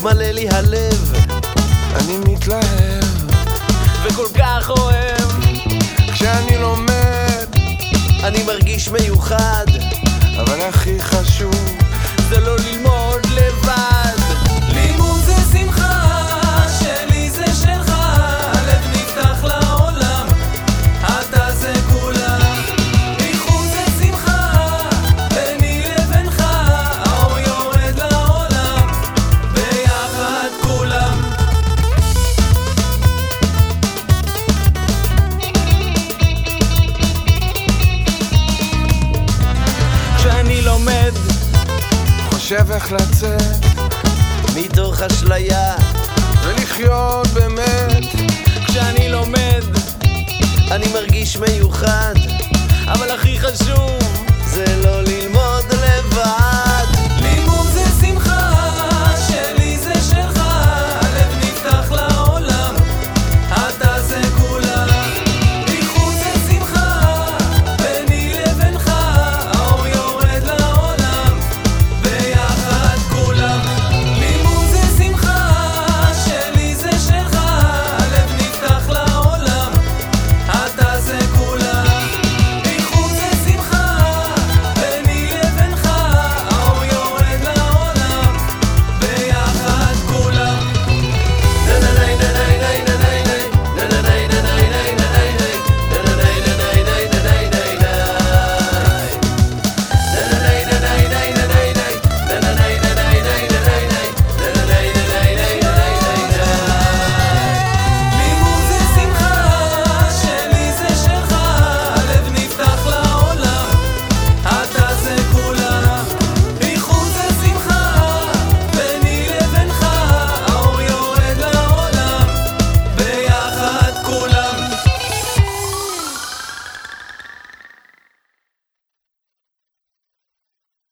מלא לי הלב, אני מתלהב וכל כך אוהב. כשאני לומד אני מרגיש מיוחד, אבל הכי חשוב זה לא ללמוד לבד. לימוד זה שמחה, שלי זה שלך, הלב נפתח לעולם, אתה זה כולם. איחוד זה שמחה, ביני לבינך, האור יורד לעולם, ביחד כולם. כשאני לומד חושב איך לצאת מתוך אשליה, ולחיות באמת. כשאני לומד אני מרגיש מיוחד, אבל הכי חשוב זה לא ללמוד